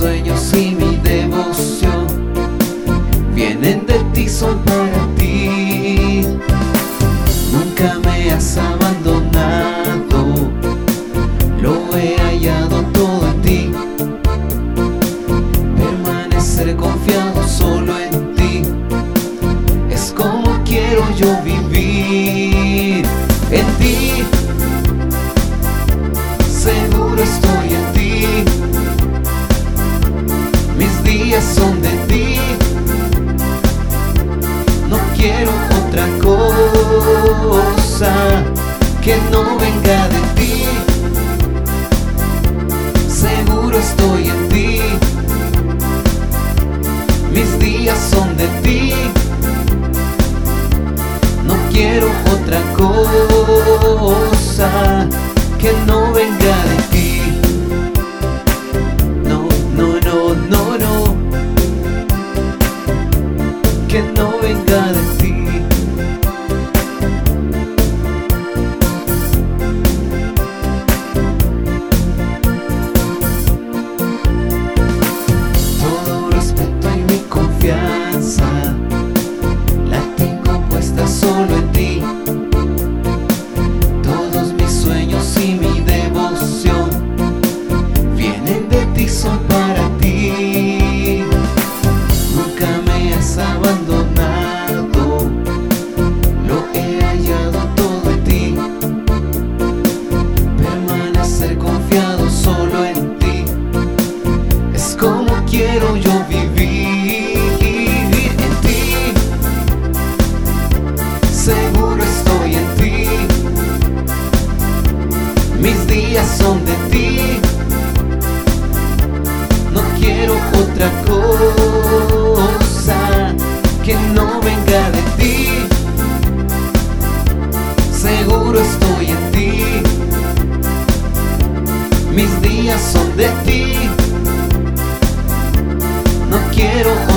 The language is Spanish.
sueños y mi devoción vienen de ti, son para ti. Nunca me has abandonado, lo he hallado todo en ti. Permanecer confiado solo en ti es como quiero yo vivir. En ti, seguro estoy en ti. Mis días son de ti. No quiero otra cosa que no venga de ti. Seguro estoy en ti. Mis días son de ti. No quiero otra cosa que no venga de ti. No, no, no, no, no, que no venga de ti. Todo respeto y mi confianza la tengo puesta solo en ti. Todos mis sueños y mi devoción vienen de ti, son para ti. Nunca me has abandonado, lo he hallado todo en ti. Permanecer confiado solo en ti es como quiero yo vivir. En ti, seguro estoy en ti. Mis días son de ti. No quiero otra cosa que no venga de ti. Seguro estoy en ti. Mis días son de ti. No quiero